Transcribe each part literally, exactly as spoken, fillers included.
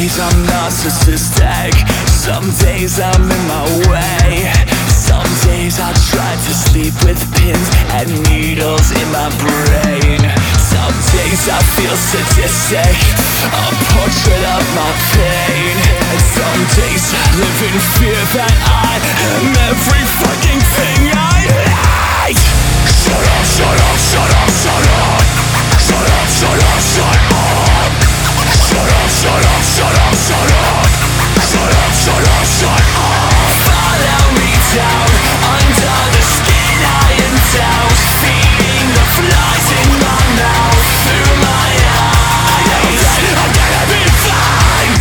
days I'm narcissistic, some days I'm in my way. Some days I try to sleep with pins and needles in my brain. Some days I feel sadistic, a portrait of my pain. And some days I live in fear that I am every fucking thing I hate. Shut up, shut up, shut up, shut up. Shut up, shut up, shut up. Shut up, shut up, shut up, shut up. Shut up, shut up, shut up. Follow me down under the skin I am down, feeding the flies in my mouth through my eyes. I'm gonna be fine.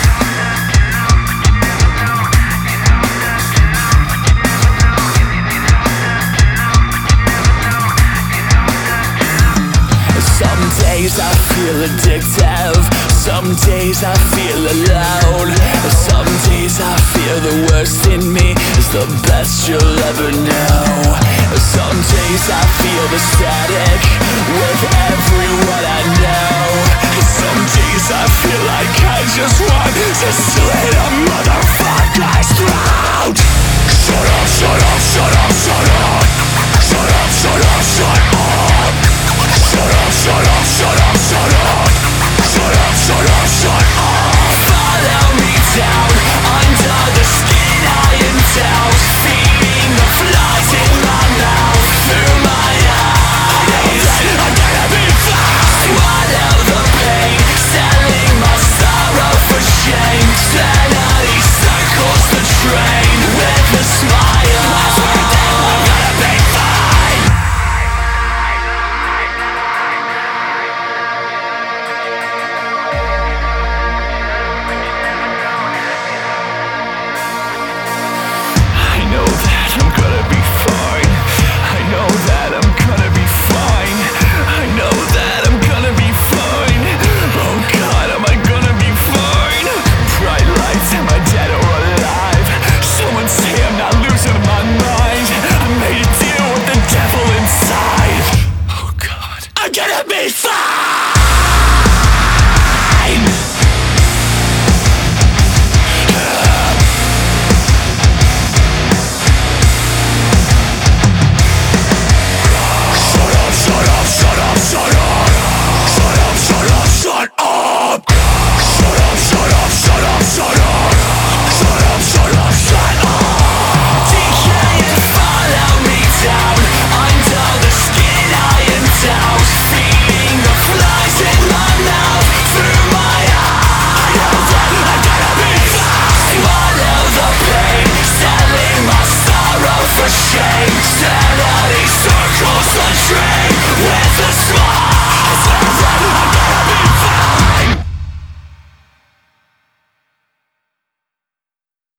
Some days I feel addictive, some days I feel alone. Some days I feel the worst in me is the best you'll ever know. Some days I feel the static with everyone I know. Some days I feel like I just want to slit a motherfucker's